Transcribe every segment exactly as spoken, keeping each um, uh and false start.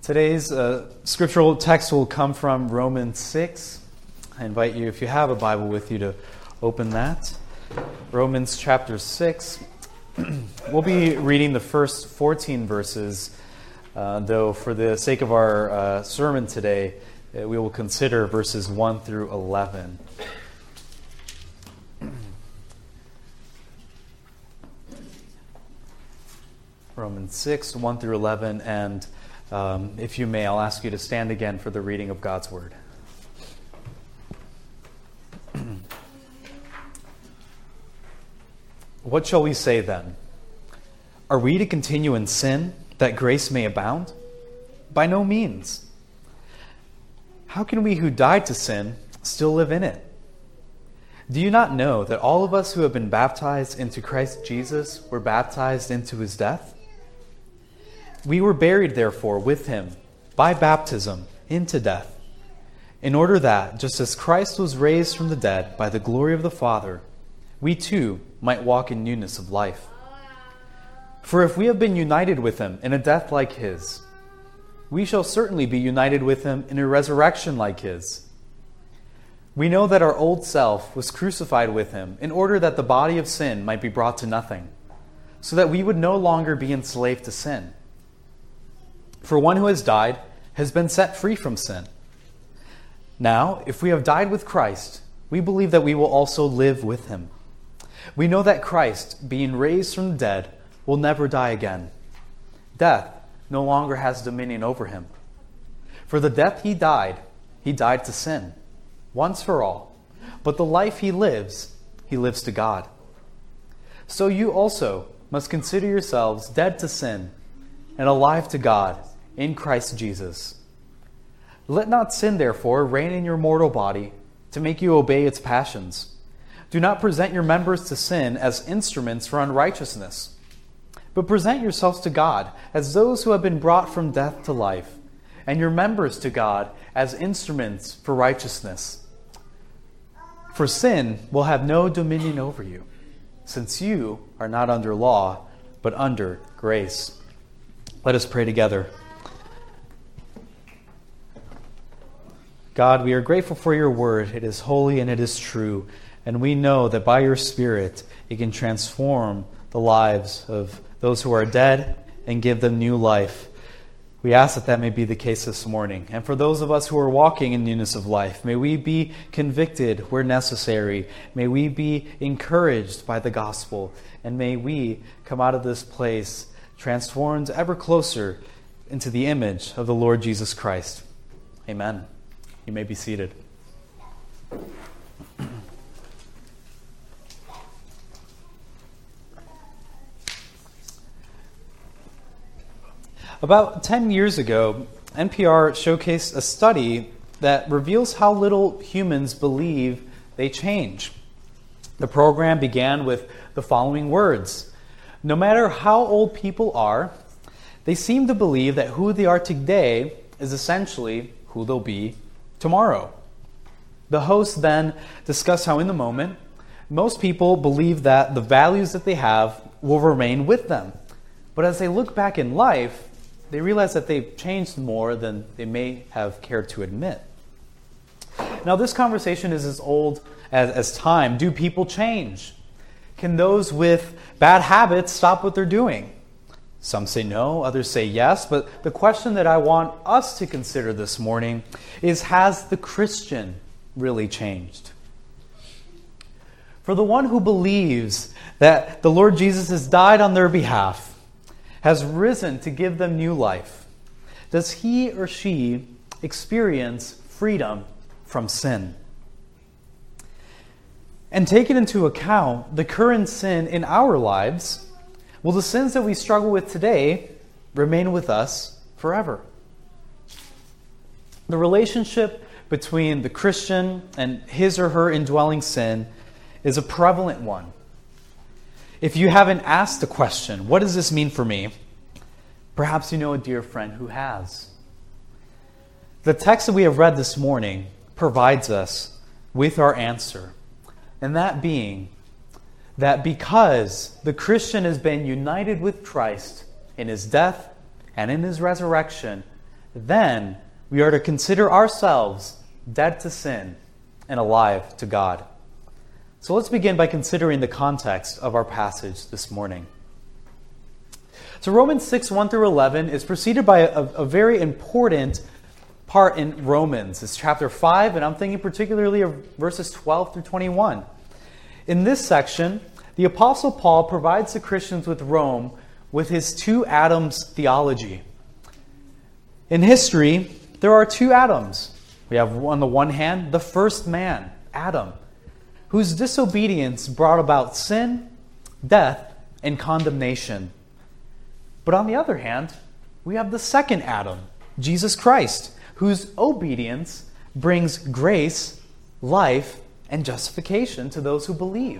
Today's uh, scriptural text will come from Romans six. I invite you, if you have a Bible with you, to open that. Romans chapter six. We'll be reading the first fourteen verses, uh, though for the sake of our uh, sermon today, uh, we will consider verses one through eleven. Romans six, one through eleven, and um, if you may, I'll ask you to stand again for the reading of God's Word. What shall we say then? Are we to continue in sin, that grace may abound? By no means. How can we who died to sin still live in it? Do you not know that all of us who have been baptized into Christ Jesus were baptized into his death? We were buried, therefore, with him by baptism into death, in order that, just as Christ was raised from the dead by the glory of the Father, we too might walk in newness of life. For if we have been united with him in a death like his, we shall certainly be united with him in a resurrection like his. We know that our old self was crucified with him in order that the body of sin might be brought to nothing, so that we would no longer be enslaved to sin. For one who has died has been set free from sin. Now, if we have died with Christ, we believe that we will also live with him. We know that Christ, being raised from the dead, will never die again. Death no longer has dominion over him. For the death he died, he died to sin, once for all. But the life he lives, he lives to God. So you also must consider yourselves dead to sin and alive to God in Christ Jesus. Let not sin, therefore, reign in your mortal body to make you obey its passions. Do not present your members to sin as instruments for unrighteousness, but present yourselves to God as those who have been brought from death to life, and your members to God as instruments for righteousness. For sin will have no dominion over you, since you are not under law, but under grace. Let us pray together. God, we are grateful for your word. It is holy and it is true. And we know that by your Spirit, it can transform the lives of those who are dead and give them new life. We ask that that may be the case this morning. And for those of us who are walking in newness of life, may we be convicted where necessary. May we be encouraged by the gospel. And may we come out of this place transformed ever closer into the image of the Lord Jesus Christ. Amen. You may be seated. About ten years ago, N P R showcased a study that reveals how little humans believe they change. The program began with the following words: no matter how old people are, they seem to believe that who they are today is essentially who they'll be tomorrow. The host then discussed how in the moment, most people believe that the values that they have will remain with them. But as they look back in life, they realize that they've changed more than they may have cared to admit. Now, this conversation is as old as, as time. Do people change? Can those with bad habits stop what they're doing? Some say no, others say yes, but the question that I want us to consider this morning is, has the Christian really changed? For the one who believes that the Lord Jesus has died on their behalf, has risen to give them new life, does he or she experience freedom from sin? And taking into account the current sin in our lives, will the sins that we struggle with today remain with us forever? The relationship between the Christian and his or her indwelling sin is a prevalent one. If you haven't asked the question, what does this mean for me? Perhaps you know a dear friend who has. The text that we have read this morning provides us with our answer, and that being that because the Christian has been united with Christ in his death and in his resurrection, then we are to consider ourselves dead to sin and alive to God. So let's begin by considering the context of our passage this morning. So Romans six, one through eleven is preceded by a, a very important part in Romans. It's chapter five, and I'm thinking particularly of verses twelve through twenty-one. In this section, the Apostle Paul provides the Christians with Rome with his two Adams theology. In history, there are two Adams. We have, on the one hand, the first man, Adam, whose disobedience brought about sin, death, and condemnation. But on the other hand, we have the second Adam, Jesus Christ, whose obedience brings grace, life, and justification to those who believe.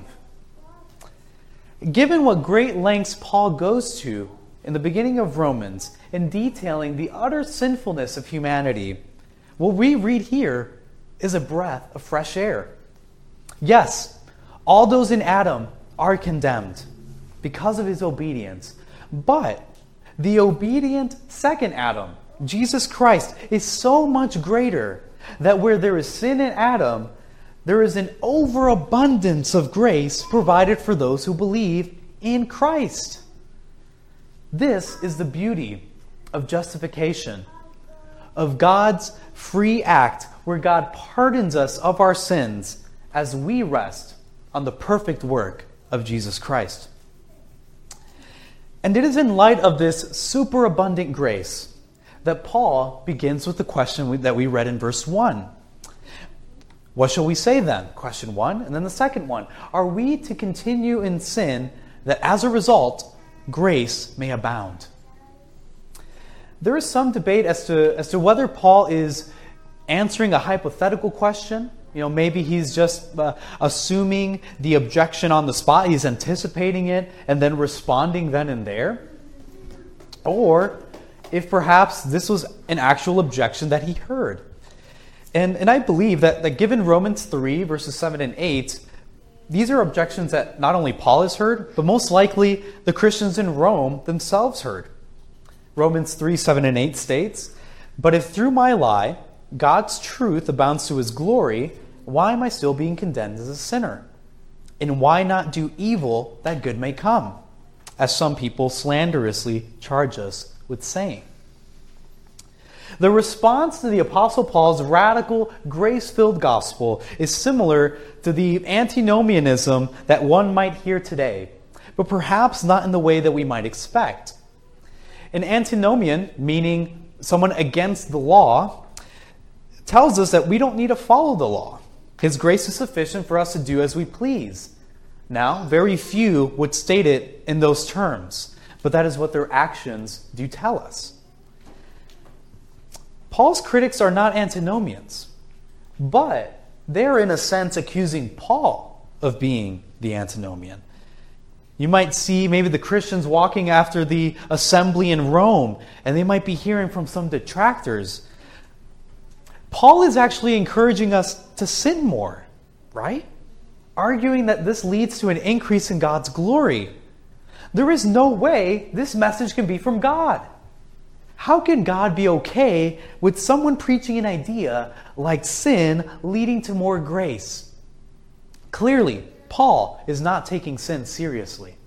Given what great lengths Paul goes to in the beginning of Romans in detailing the utter sinfulness of humanity, what we read here is a breath of fresh air. Yes, all those in Adam are condemned because of his obedience, but the obedient second Adam, Jesus Christ, is so much greater that where there is sin in Adam, there is an overabundance of grace provided for those who believe in Christ. This is the beauty of justification, of God's free act where God pardons us of our sins as we rest on the perfect work of Jesus Christ. And it is in light of this superabundant grace that Paul begins with the question that we read in verse one. What shall we say then? Question one. And then the second one. Are we to continue in sin that as a result, grace may abound? There is some debate as to, as to whether Paul is answering a hypothetical question. You know, maybe he's just uh, assuming the objection on the spot. He's anticipating it and then responding then and there. Or if perhaps this was an actual objection that he heard. And, and I believe that, that given Romans three, verses seven and eight, these are objections that not only Paul has heard, but most likely the Christians in Rome themselves heard. Romans three, seven and eight states, "But if through my lie God's truth abounds to his glory, why am I still being condemned as a sinner? And why not do evil that good may come, as some people slanderously charge us with saying?" The response to the Apostle Paul's radical, grace-filled gospel is similar to the antinomianism that one might hear today, but perhaps not in the way that we might expect. An antinomian, meaning someone against the law, tells us that we don't need to follow the law. His grace is sufficient for us to do as we please. Now, very few would state it in those terms, but that is what their actions do tell us. Paul's critics are not antinomians, but they're in a sense accusing Paul of being the antinomian. You might see maybe the Christians walking after the assembly in Rome, and they might be hearing from some detractors, Paul is actually encouraging us to sin more, right? Arguing that this leads to an increase in God's glory. There is no way this message can be from God. How can God be okay with someone preaching an idea like sin leading to more grace? Clearly, Paul is not taking sin seriously.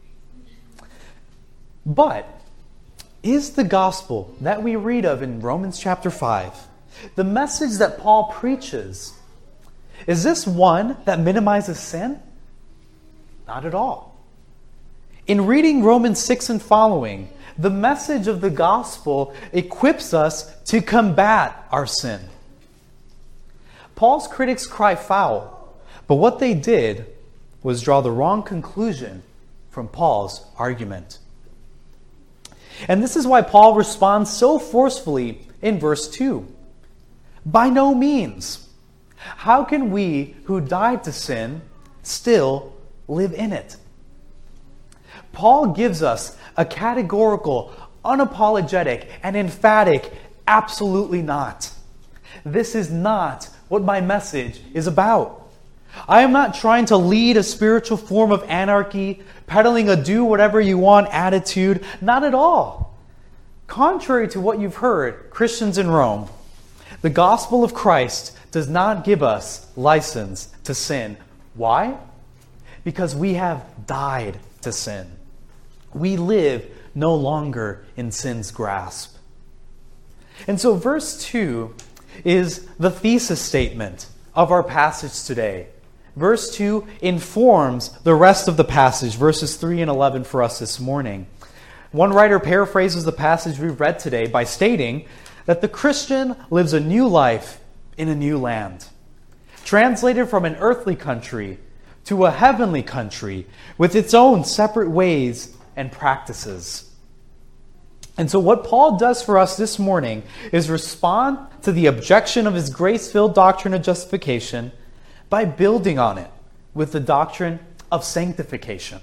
But is the gospel that we read of in Romans chapter five, the message that Paul preaches, is this one that minimizes sin? Not at all. In reading Romans six and following, the message of the gospel equips us to combat our sin. Paul's critics cry foul, but what they did was draw the wrong conclusion from Paul's argument. And this is why Paul responds so forcefully in verse two. By no means. How can we who died to sin still live in it? Paul gives us a categorical, unapologetic, and emphatic absolutely not. This is not what my message is about. I am not trying to lead a spiritual form of anarchy, peddling a do whatever you want attitude. Not at all. Contrary to what you've heard, Christians in Rome, the gospel of Christ does not give us license to sin. Why? Because we have died to sin. We live no longer in sin's grasp. And so verse two is the thesis statement of our passage today. Verse two informs the rest of the passage, verses three and eleven for us this morning. One writer paraphrases the passage we've read today by stating that the Christian lives a new life in a new land, translated from an earthly country to a heavenly country with its own separate ways and practices. And so what Paul does for us this morning is respond to the objection of his grace-filled doctrine of justification by building on it with the doctrine of sanctification.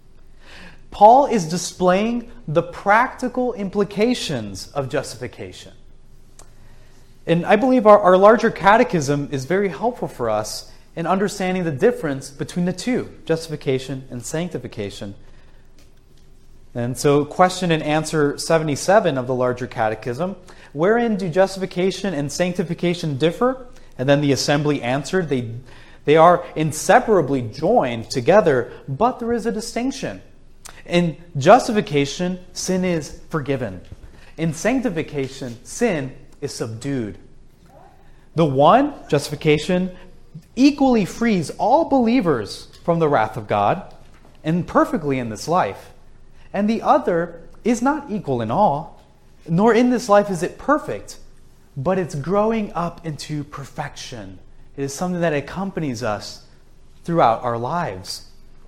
Paul is displaying the practical implications of justification. And I believe our, our larger catechism is very helpful for us in understanding the difference between the two, justification and sanctification. And so question and answer seventy-seven of the larger catechism, wherein do justification and sanctification differ? And then the assembly answered, they, they are inseparably joined together, but there is a distinction. In justification, sin is forgiven. In sanctification, sin is subdued. The one, justification, equally frees all believers from the wrath of God, and perfectly in this life. And the other is not equal in all, nor in this life is it perfect, but it's growing up into perfection. It is something that accompanies us throughout our lives.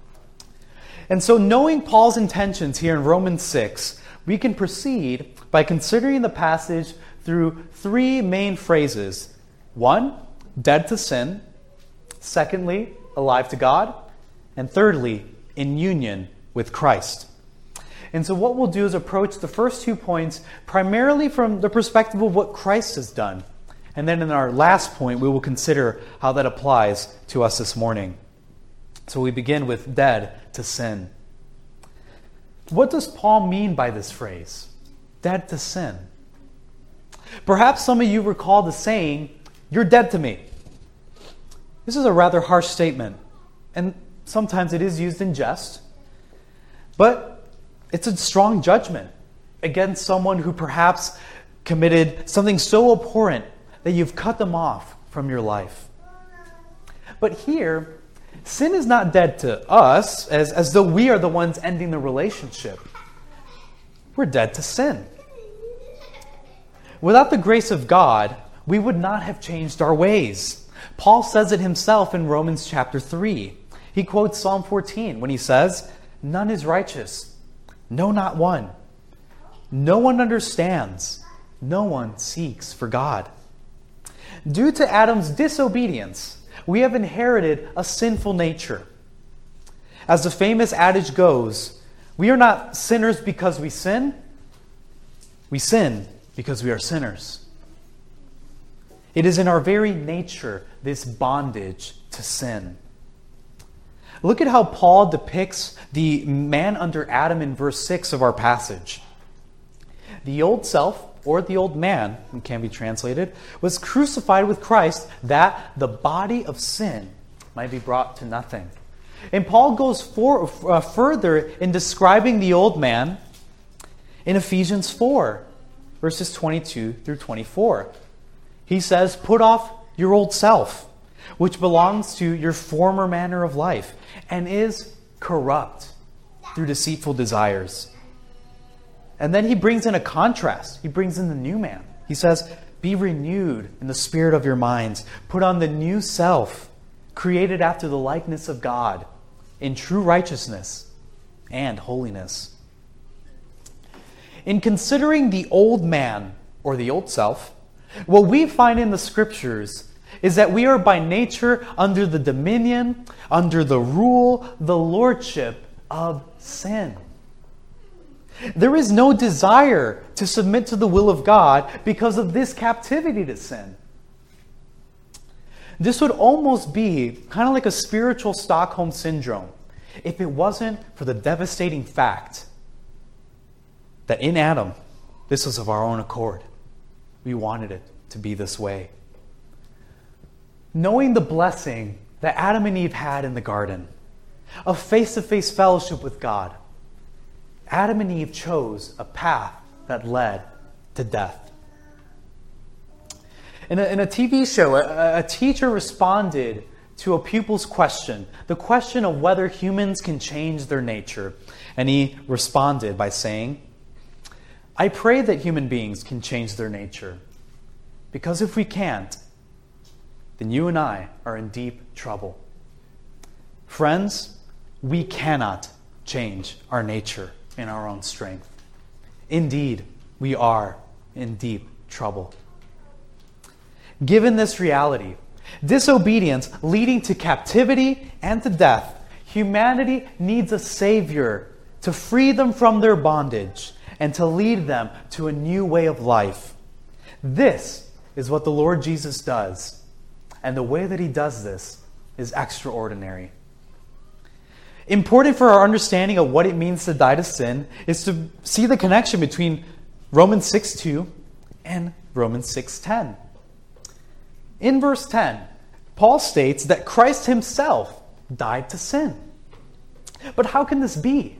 And so knowing Paul's intentions here in Romans six, we can proceed by considering the passage through three main phrases. One, dead to sin. Secondly, alive to God. And thirdly, in union with Christ. And so what we'll do is approach the first two points primarily from the perspective of what Christ has done. And then in our last point, we will consider how that applies to us this morning. So we begin with dead to sin. What does Paul mean by this phrase? Dead to sin. Perhaps some of you recall the saying, "You're dead to me." This is a rather harsh statement, and sometimes it is used in jest. But it's a strong judgment against someone who perhaps committed something so abhorrent that you've cut them off from your life. But here, sin is not dead to us, as, as though we are the ones ending the relationship. We're dead to sin. Without the grace of God, we would not have changed our ways. Paul says it himself in Romans chapter three. He quotes Psalm fourteen when he says, "None is righteous, no, not one. No one understands, no one seeks for God." Due to Adam's disobedience, we have inherited a sinful nature. As the famous adage goes, we are not sinners because we sin. We sin because we are sinners. It is in our very nature, this bondage to sin. Look at how Paul depicts the man under Adam in verse six of our passage. The old self, or the old man, it can be translated, was crucified with Christ that the body of sin might be brought to nothing. And Paul goes for, uh, further in describing the old man in Ephesians four, verses twenty-two through twenty-four. He says, "Put off your old self, which belongs to your former manner of life, and is corrupt through deceitful desires." And then he brings in a contrast. He brings in the new man. He says, "Be renewed in the spirit of your minds. Put on the new self, created after the likeness of God, in true righteousness and holiness." In considering the old man, or the old self, what we find in the Scriptures is that we are by nature under the dominion, under the rule, the lordship of sin. There is no desire to submit to the will of God because of this captivity to sin. This would almost be kind of like a spiritual Stockholm syndrome if it wasn't for the devastating fact that in Adam, This was of our own accord. We wanted it to be this way. Knowing the blessing that Adam and Eve had in the garden, of face-to-face fellowship with God, Adam and Eve chose a path that led to death. In a, in a T V show, a, a teacher responded to a pupil's question, the question of whether humans can change their nature. And he responded by saying, I pray that human beings can change their nature, because if we can't, then you and I are in deep trouble. Friends, we cannot change our nature in our own strength. Indeed, we are in deep trouble. Given this reality, disobedience leading to captivity and to death, humanity needs a Savior to free them from their bondage and to lead them to a new way of life. This is what the Lord Jesus does, and the way that he does this is extraordinary. Important for our understanding of what it means to die to sin is to see the connection between Romans six two and Romans six ten. In verse ten, Paul states that Christ himself died to sin. But how can this be?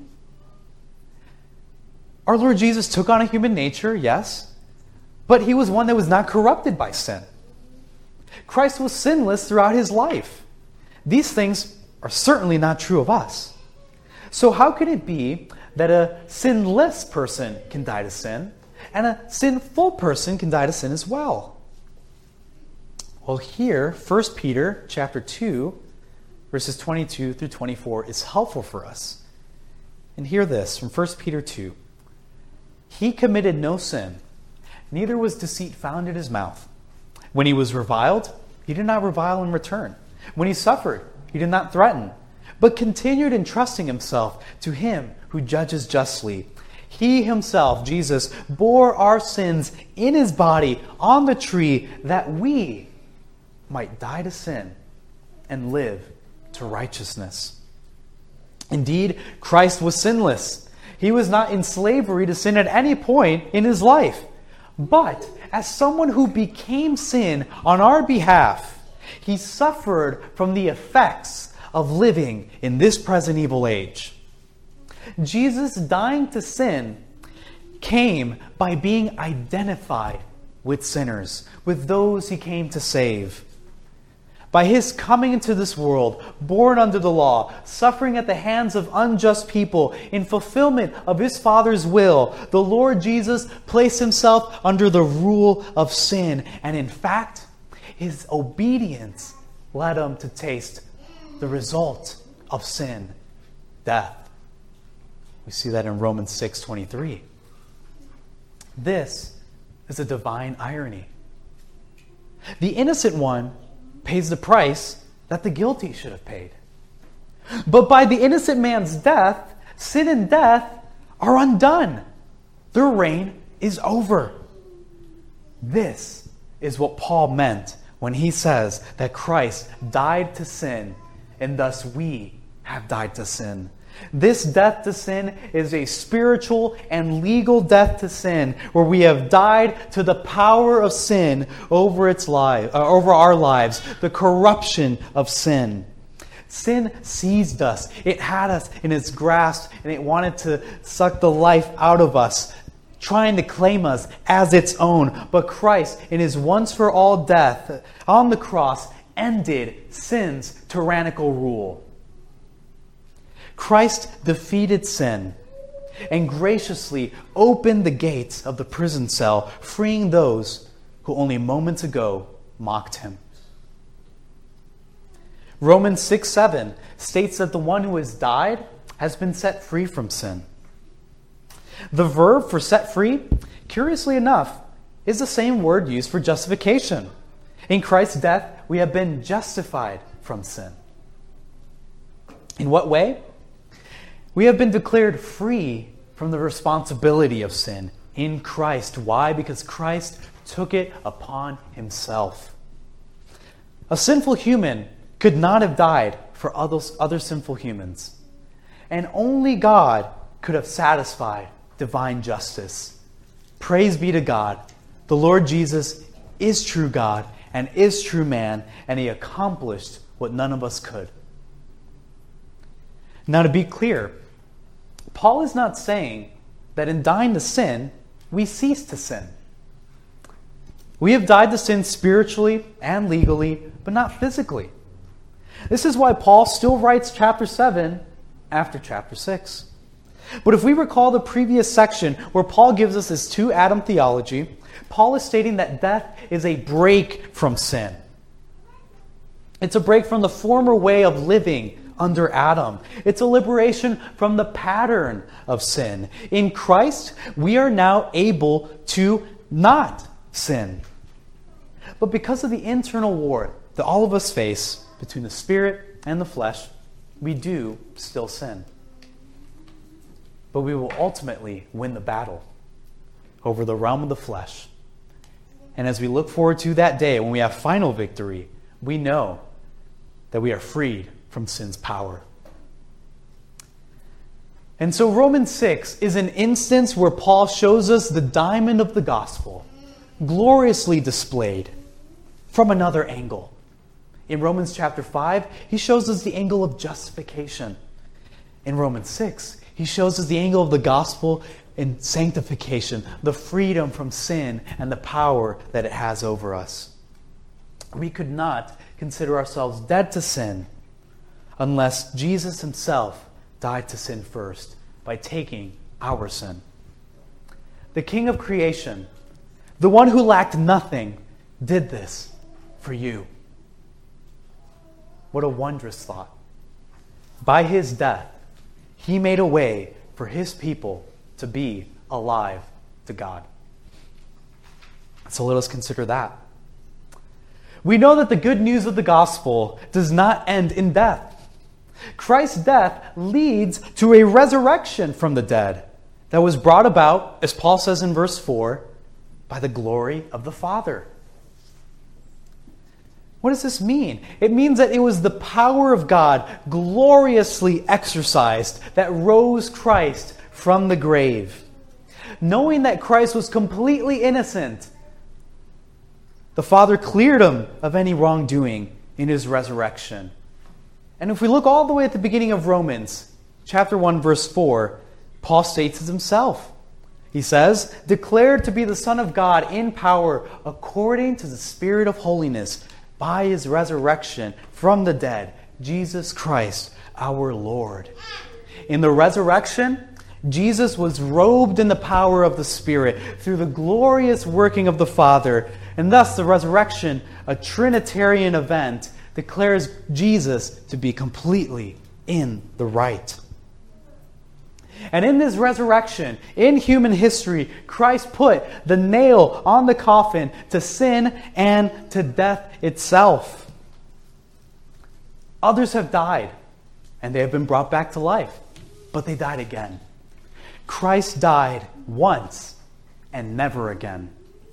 Our Lord Jesus took on a human nature, yes, but he was one that was not corrupted by sin. Christ was sinless throughout his life. These things are certainly not true of us. So how can it be that a sinless person can die to sin and a sinful person can die to sin as well? Well, here, First Peter chapter two, verses twenty-two through twenty-four is helpful for us. And hear this from First Peter two. He committed no sin, neither was deceit found in his mouth. When he was reviled, he did not revile in return. When he suffered, he did not threaten, but continued entrusting himself to him who judges justly. He himself, Jesus, bore our sins in his body on the tree, that we might die to sin and live to righteousness. Indeed, Christ was sinless. He was not in slavery to sin at any point in his life. But as someone who became sin on our behalf, he suffered from the effects of living in this present evil age. Jesus dying to sin came by being identified with sinners, with those he came to save. By his coming into this world, born under the law, suffering at the hands of unjust people, in fulfillment of his Father's will, the Lord Jesus placed himself under the rule of sin. And in fact, his obedience led him to taste the result of sin, death. We see that in Romans six twenty-three. This is a divine irony. The innocent one pays the price that the guilty should have paid. But by the innocent man's death, sin and death are undone. Their reign is over. This is what Paul meant when he says that Christ died to sin, and thus we have died to sin. This death to sin is a spiritual and legal death to sin, where we have died to the power of sin over its life, uh, over our lives, the corruption of sin. Sin seized us. It had us in its grasp, and it wanted to suck the life out of us, trying to claim us as its own. But Christ, in his once-for-all death on the cross, ended sin's tyrannical rule. Christ defeated sin and graciously opened the gates of the prison cell, freeing those who only moments ago mocked him. Romans six seven states that the one who has died has been set free from sin. The verb for set free, curiously enough, is the same word used for justification. In Christ's death, we have been justified from sin. In what way? We have been declared free from the responsibility of sin in Christ. Why? Because Christ took it upon himself. A sinful human could not have died for others, other sinful humans. And only God could have satisfied divine justice. Praise be to God. The Lord Jesus is true God and is true man, and he accomplished what none of us could. Now, to be clear, Paul is not saying that in dying to sin, we cease to sin. We have died to sin spiritually and legally, but not physically. This is why Paul still writes chapter seven after chapter six. But if we recall the previous section where Paul gives us his two-Adam theology, Paul is stating that death is a break from sin. It's a break from the former way of living under Adam. It's a liberation from the pattern of sin. In Christ, we are now able to not sin. But because of the internal war that all of us face between the spirit and the flesh, we do still sin. But we will ultimately win the battle over the realm of the flesh. And as we look forward to that day when we have final victory, we know that we are freed from sin's power. And so Romans six is an instance where Paul shows us the diamond of the gospel, gloriously displayed from another angle. In Romans chapter five, he shows us the angle of justification. In Romans six, he shows us the angle of the gospel in sanctification, the freedom from sin and the power that it has over us. We could not consider ourselves dead to sin unless Jesus himself died to sin first by taking our sin. The King of creation, the one who lacked nothing, did this for you. What a wondrous thought. By his death, he made a way for his people to be alive to God. So let us consider that. We know that the good news of the gospel does not end in death. Christ's death leads to a resurrection from the dead that was brought about, as Paul says in verse four, by the glory of the Father. What does this mean? It means that it was the power of God gloriously exercised that rose Christ from the grave. Knowing that Christ was completely innocent, the Father cleared him of any wrongdoing in his resurrection. And if we look all the way at the beginning of Romans, chapter one, verse four, Paul states it himself. He says, declared to be the Son of God in power according to the Spirit of holiness, by his resurrection from the dead, Jesus Christ, our Lord. In the resurrection, Jesus was robed in the power of the Spirit through the glorious working of the Father, and thus the resurrection, a Trinitarian event, declares Jesus to be completely in the right. And in this resurrection, in human history, Christ put the nail on the coffin to sin and to death itself. Others have died, and they have been brought back to life, but they died again. Christ died once and never again.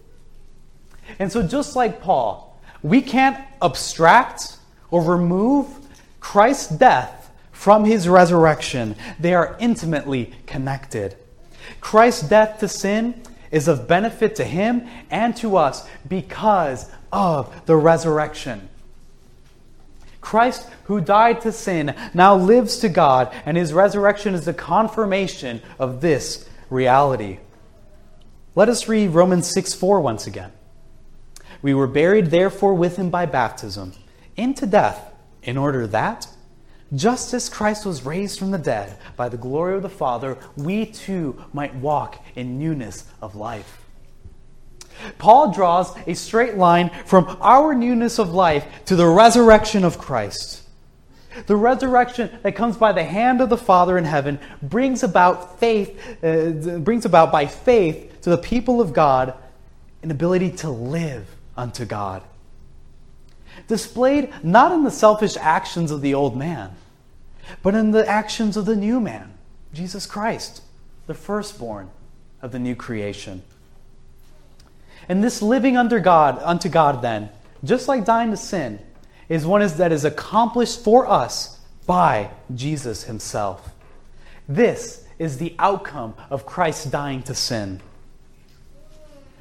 And so just like Paul, we can't abstract or remove Christ's death from his resurrection. They are intimately connected. Christ's death to sin is of benefit to him and to us because of the resurrection. Christ, who died to sin, now lives to God, and his resurrection is the confirmation of this reality. Let us read Romans six four once again. We were buried therefore with him by baptism into death, in order that, just as Christ was raised from the dead by the glory of the Father, we too might walk in newness of life. Paul draws a straight line from our newness of life to the resurrection of Christ. The resurrection that comes by the hand of the Father in heaven brings about faith, uh, brings about by faith to the people of God an ability to live unto God. Displayed not in the selfish actions of the old man, but in the actions of the new man, Jesus Christ, the firstborn of the new creation. And this living under God, unto God then, just like dying to sin, is one is, that is accomplished for us by Jesus himself. This is the outcome of Christ dying to sin.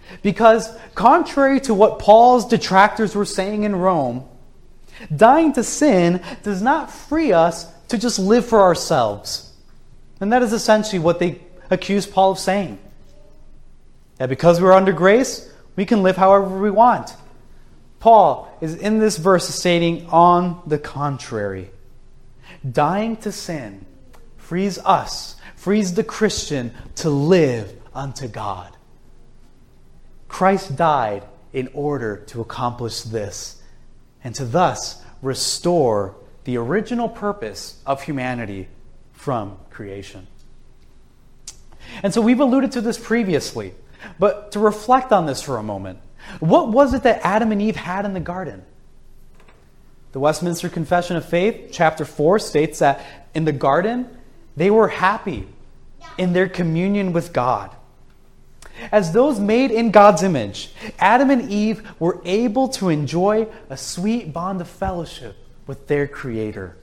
Because contrary to what Paul's detractors were saying in Rome, dying to sin does not free us to just live for ourselves. And that is essentially what they accuse Paul of saying. That because we're under grace, we can live however we want. Paul is in this verse stating on the contrary. Dying to sin frees us, frees the Christian to live unto God. Christ died in order to accomplish this and to thus restore the original purpose of humanity from creation. And so we've alluded to this previously, but to reflect on this for a moment, what was it that Adam and Eve had in the garden? The Westminster Confession of Faith, chapter four, states that in the garden, they were happy in their communion with God. As those made in God's image, Adam and Eve were able to enjoy a sweet bond of fellowship with their Creator.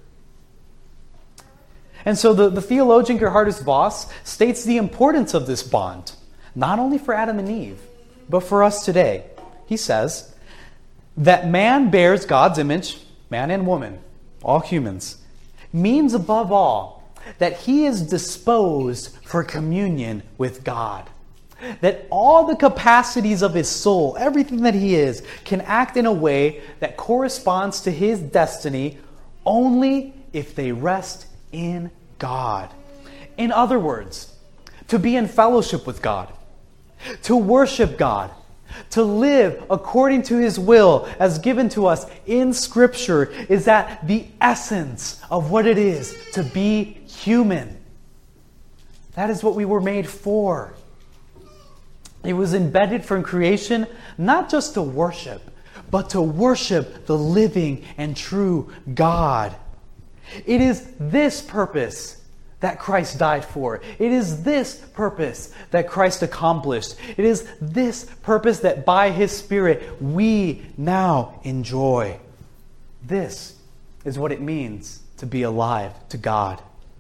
And so the, the theologian Gerhardus Voss states the importance of this bond, not only for Adam and Eve, but for us today. He says that man bears God's image, man and woman, all humans, means above all that he is disposed for communion with God. That all the capacities of his soul, everything that he is, can act in a way that corresponds to his destiny only if they rest in God. In other words, to be in fellowship with God, to worship God, to live according to His will as given to us in Scripture is at the essence of what it is to be human. That is what we were made for. It was embedded from creation, not just to worship, but to worship the living and true God. It is this purpose that Christ died for. It is this purpose that Christ accomplished. It is this purpose that by His Spirit we now enjoy. This is what it means to be alive to God.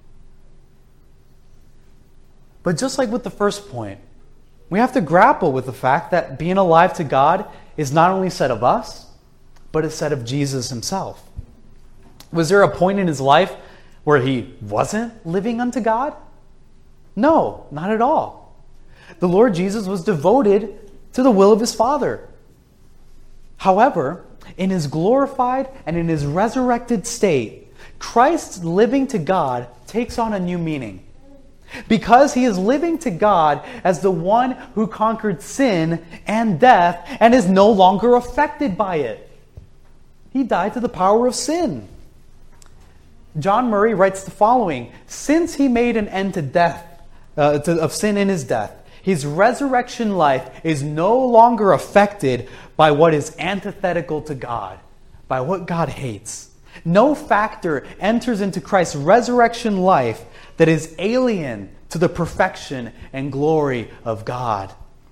But just like with the first point, we have to grapple with the fact that being alive to God is not only said of us, but is said of Jesus Himself. Was there a point in His life where He wasn't living unto God? No, not at all. The Lord Jesus was devoted to the will of His Father. However, in His glorified and in His resurrected state, Christ's living to God takes on a new meaning. Because He is living to God as the one who conquered sin and death and is no longer affected by it. He died to the power of sin. John Murray writes the following: since He made an end to death, uh, to, of sin in His death, His resurrection life is no longer affected by what is antithetical to God, by what God hates. No factor enters into Christ's resurrection life that is alien to the perfection and glory of God.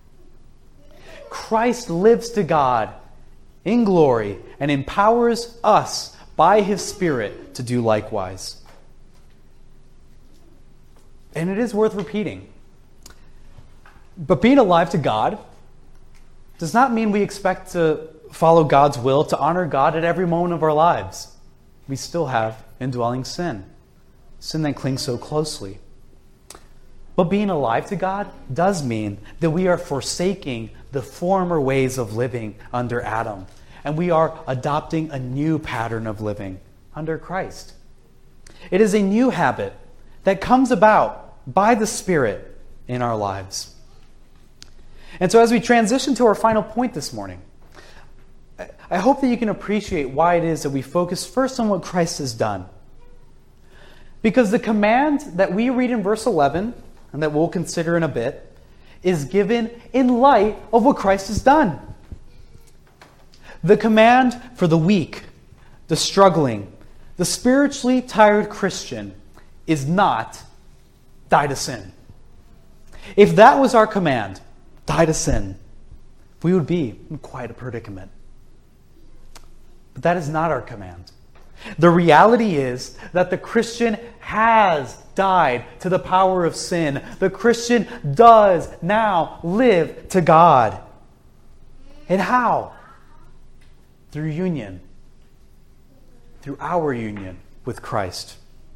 Christ lives to God in glory and empowers us by His Spirit to do likewise. And it is worth repeating. But being alive to God does not mean we expect to follow God's will, to honor God at every moment of our lives. We still have indwelling sin. Sin that clings so closely. But being alive to God does mean that we are forsaking the former ways of living under Adam. And we are adopting a new pattern of living under Christ. It is a new habit that comes about by the Spirit in our lives. And so as we transition to our final point this morning, I hope that you can appreciate why it is that we focus first on what Christ has done. Because the command that we read in verse eleven, and that we'll consider in a bit, is given in light of what Christ has done. The command for the weak, the struggling, the spiritually tired Christian is not die to sin. If that was our command, die to sin, we would be in quite a predicament. But that is not our command. The reality is that the Christian has died to the power of sin. The Christian does now live to God. And how? Through union. Through our union with Christ.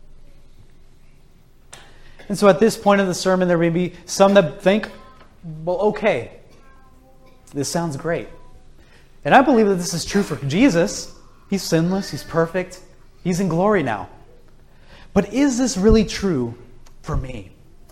And so at this point in the sermon, there may be some that think, well, okay, this sounds great. And I believe that this is true for Jesus. He's sinless, he's perfect, he's in glory now. But is this really true for me?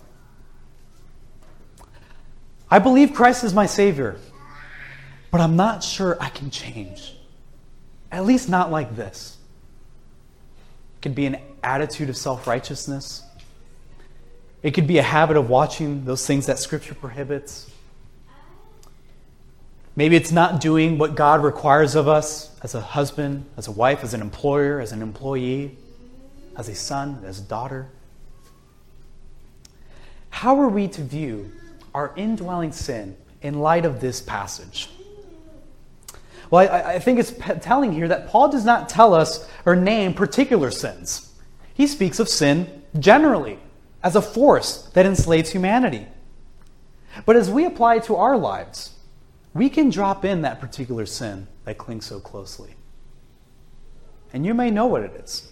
I believe Christ is my Savior, but I'm not sure I can change. At least not like this. It could be an attitude of self-righteousness. It could be a habit of watching those things that Scripture prohibits. Maybe it's not doing what God requires of us as a husband, as a wife, as an employer, as an employee, as a son, as a daughter. How are we to view our indwelling sin in light of this passage? Well, I, I think it's telling here that Paul does not tell us or name particular sins. He speaks of sin generally as a force that enslaves humanity. But as we apply it to our lives, we can drop in that particular sin that clings so closely. And you may know what it is.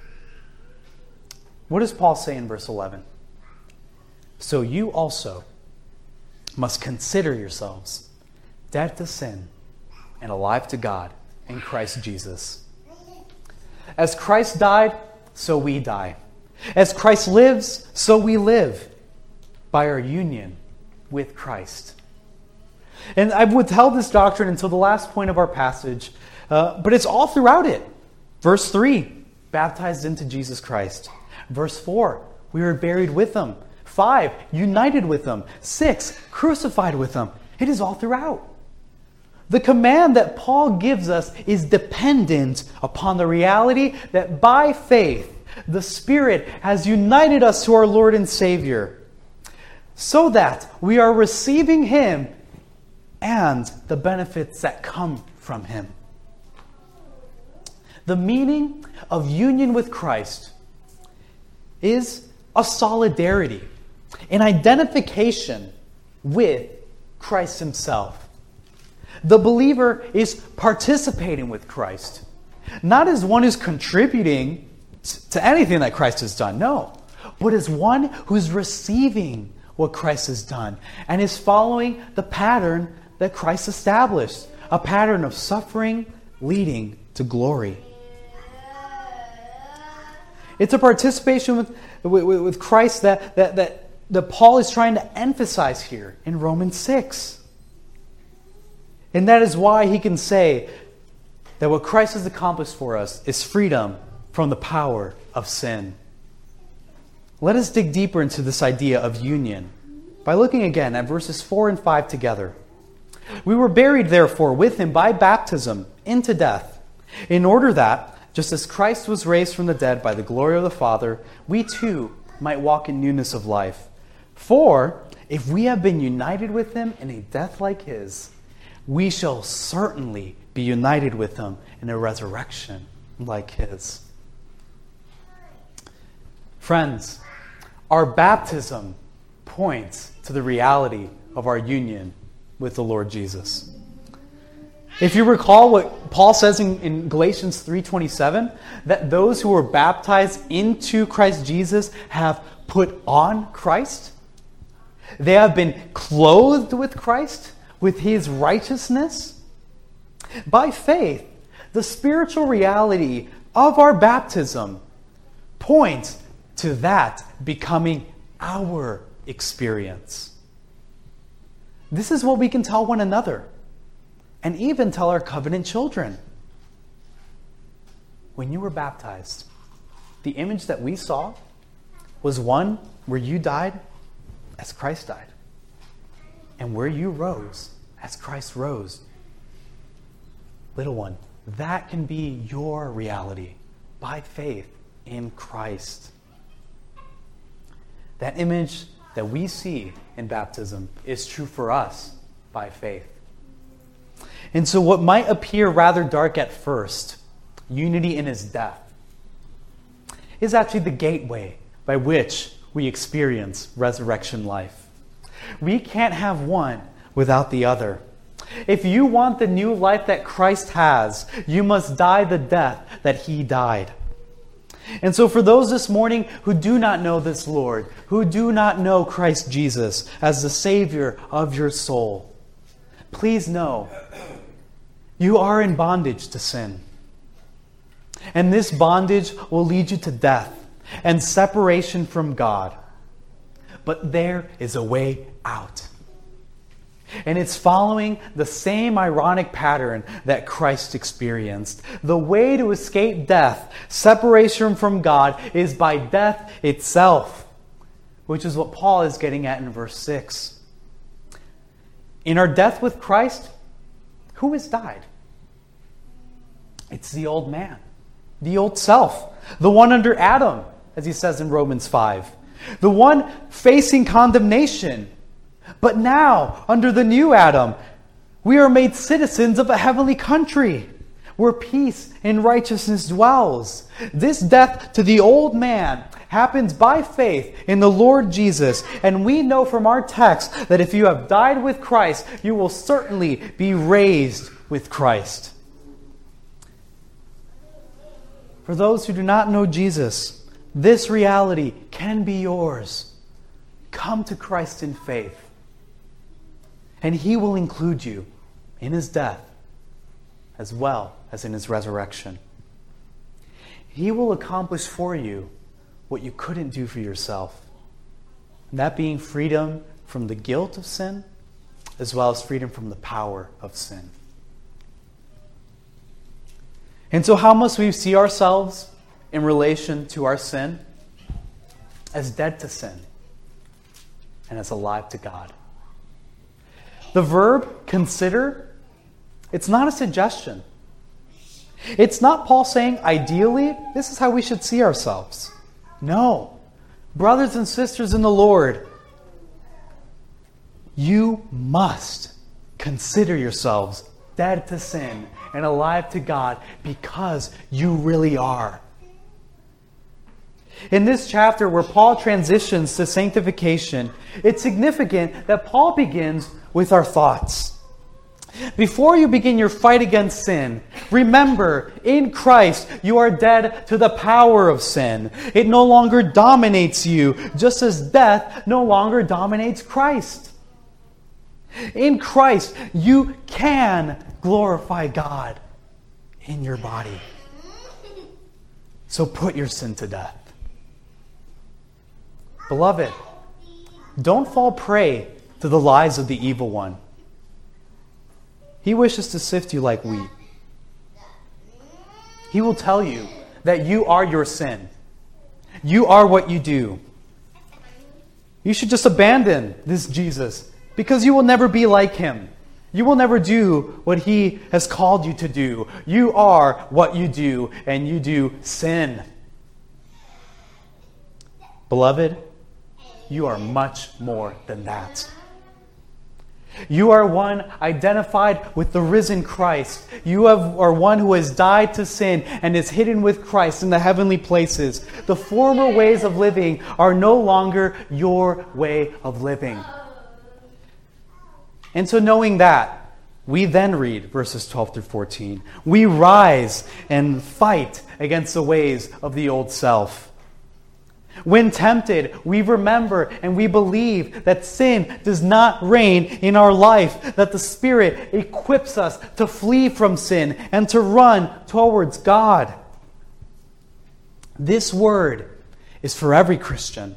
What does Paul say in verse eleven? So you also must consider yourselves dead to sin and alive to God in Christ Jesus. As Christ died, so we die. As Christ lives, so we live by our union with Christ. And I withheld this doctrine until the last point of our passage, uh, but it's all throughout it. Verse three, baptized into Jesus Christ. Verse four, we were buried with Him. Five, united with Him. Six, crucified with Him. It is all throughout. The command that Paul gives us is dependent upon the reality that by faith, the Spirit has united us to our Lord and Savior, so that we are receiving Him and the benefits that come from Him. The meaning of union with Christ is a solidarity, an identification with Christ Himself. The believer is participating with Christ, not as one who's contributing to anything that Christ has done, no, but as one who's receiving what Christ has done and is following the pattern that Christ established, a pattern of suffering leading to glory. It's a participation with, with, with Christ that, that, that, that Paul is trying to emphasize here in Romans six. And that is why he can say that what Christ has accomplished for us is freedom from the power of sin. Let us dig deeper into this idea of union by looking again at verses four and five together. We were buried, therefore, with Him by baptism into death, in order that, just as Christ was raised from the dead by the glory of the Father, we too might walk in newness of life. For if we have been united with Him in a death like His, we shall certainly be united with Him in a resurrection like His. Friends, our baptism points to the reality of our union with the Lord Jesus. If you recall what Paul says in, in Galatians three twenty-seven, that those who were baptized into Christ Jesus have put on Christ. They have been clothed with Christ, with His righteousness. By faith, the spiritual reality of our baptism points to that becoming our experience. This is what we can tell one another, and even tell our covenant children. When you were baptized, the image that we saw was one where you died as Christ died, and where you rose as Christ rose. Little one, that can be your reality by faith in Christ. That image that we see in baptism is true for us by faith. And so what might appear rather dark at first, unity in His death, is actually the gateway by which we experience resurrection life. We can't have one without the other. If you want the new life that Christ has, you must die the death that he died. And so for those this morning who do not know this Lord, who do not know Christ Jesus as the Savior of your soul, please know you are in bondage to sin. And this bondage will lead you to death and separation from God. But there is a way out. And it's following the same ironic pattern that Christ experienced. The way to escape death, separation from God, is by death itself, which is what Paul is getting at in verse six. In our death with Christ, who has died? It's the old man, the old self, the one under Adam, as he says in Romans five, the one facing condemnation. But now, under the new Adam, we are made citizens of a heavenly country where peace and righteousness dwells. This death to the old man happens by faith in the Lord Jesus. And we know from our text that if you have died with Christ, you will certainly be raised with Christ. For those who do not know Jesus, this reality can be yours. Come to Christ in faith. And he will include you in his death as well as in his resurrection. He will accomplish for you what you couldn't do for yourself. And that being freedom from the guilt of sin as well as freedom from the power of sin. And so how must we see ourselves in relation to our sin? As dead to sin and as alive to God. The verb consider, it's not a suggestion. It's not Paul saying, ideally, this is how we should see ourselves. No. Brothers and sisters in the Lord, you must consider yourselves dead to sin and alive to God because you really are. In this chapter where Paul transitions to sanctification, it's significant that Paul begins with our thoughts. Before you begin your fight against sin, remember, in Christ, you are dead to the power of sin. It no longer dominates you, just as death no longer dominates Christ. In Christ, you can glorify God in your body. So put your sin to death. Beloved, don't fall prey to the lies of the evil one. He wishes to sift you like wheat. He will tell you that you are your sin. You are what you do. You should just abandon this Jesus because you will never be like him. You will never do what he has called you to do. You are what you do, and you do sin. Beloved, you are much more than that. You are one identified with the risen Christ. You have, are one who has died to sin and is hidden with Christ in the heavenly places. The former ways of living are no longer your way of living. And so knowing that, we then read verses twelve through fourteen. We rise and fight against the ways of the old self. When tempted, we remember and we believe that sin does not reign in our life, that the Spirit equips us to flee from sin and to run towards God. This word is for every Christian,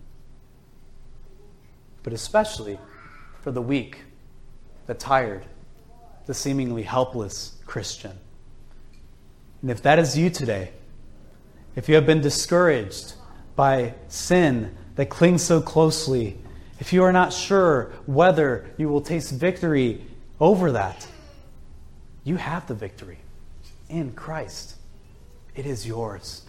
but especially for the weak, the tired, the seemingly helpless Christian. And if that is you today, if you have been discouraged by sin that clings so closely, if you are not sure whether you will taste victory over that, you have the victory in Christ. It is yours.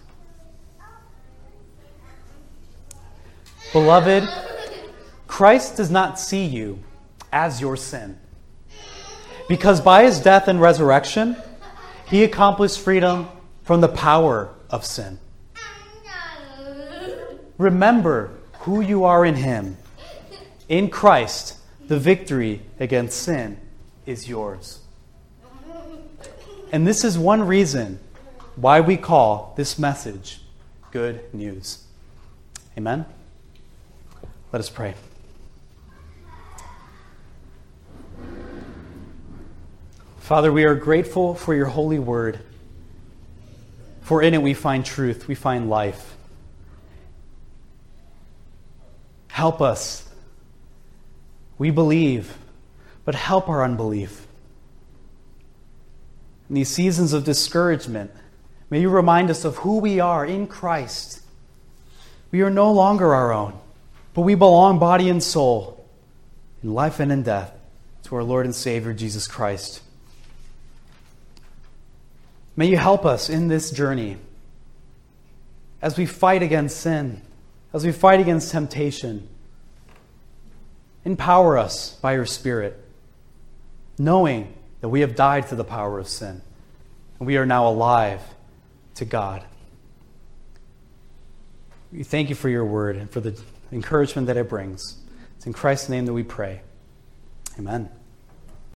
Beloved, Christ does not see you as your sin, because by his death and resurrection, he accomplished freedom from the power of sin. Remember who you are in him. In Christ, the victory against sin is is yours. And this is one reason why we call this message Good News. Amen? Let us pray. Father, we are grateful for your holy word, for in it we find truth, we find life. Help us. We believe, but help our unbelief. In these seasons of discouragement, may you remind us of who we are in Christ. We are no longer our own, but we belong body and soul, in life and in death, to our Lord and Savior, Jesus Christ. May you help us in this journey as we fight against sin, as we fight against temptation. Empower us by your Spirit, knowing that we have died to the power of sin, and we are now alive to God. We thank you for your word and for the encouragement that it brings. It's in Christ's name that we pray. Amen.